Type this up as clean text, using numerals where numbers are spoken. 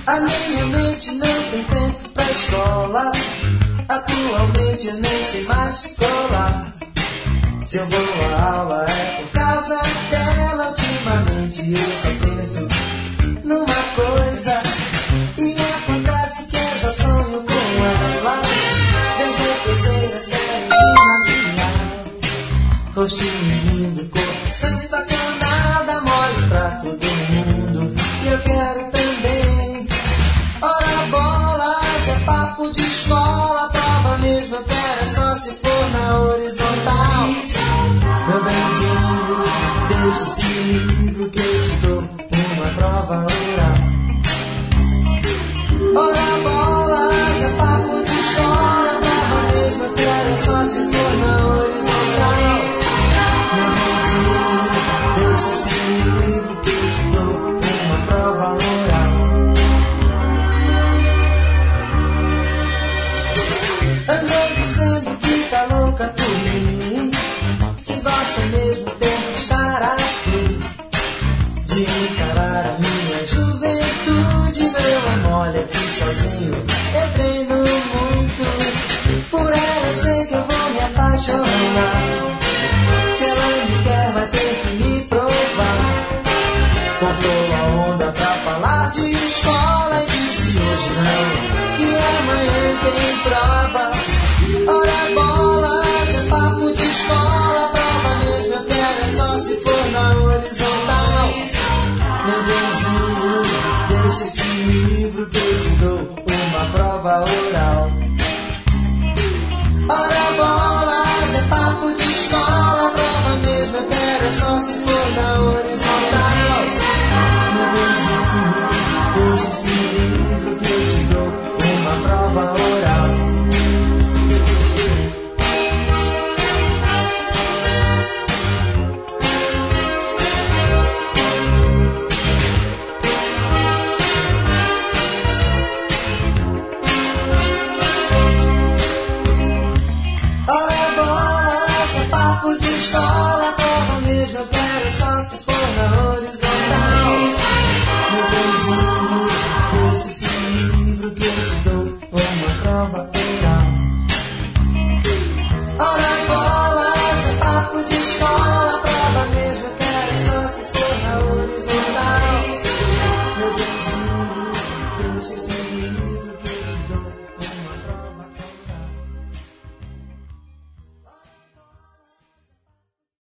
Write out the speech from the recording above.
A minha mente não tem tempo pra escola. Atualmente eu nem sei mais colar. Se eu vou à aula é por causa dela. Ultimamente eu só penso numa coisa. E acontece que eu já sonho com ela desde a terceira série ginasial. Rostinho lindo, corpo sensacional, dá mole pra todo mundo. E eu quero também. Ora bolas, é papo de escola. Prova mesmo eu quero, é só se for na horizontal. Meu benzinho, deixa esse livro que eu te dou uma prova oral. Ora bolas, é papo de escola. Prova mesmo eu quero, é só se for na horizontal. Meu benzinho, deixa esse livro que eu te dou uma prova oral. Andou dizendo que tá louca por mim. Se gosta mesmo tem que estar aqui. De encarar a minha juventude. Meu amor, olha aqui sozinho eu treino muito. Por ela sei que eu vou me apaixonar. Se ela me quer vai ter que me provar. Cortou a onda pra falar de escola. E disse hoje não, que amanhã tem prova. Ora bolas, é papo de escola. Prova mesmo eu quero, é só se for na horizontal. Meu benzinho, deixa esse livro que eu te dou uma prova oral. Ora bolas, é papo de escola. Prova mesmo eu quero, é só se for na horizontal.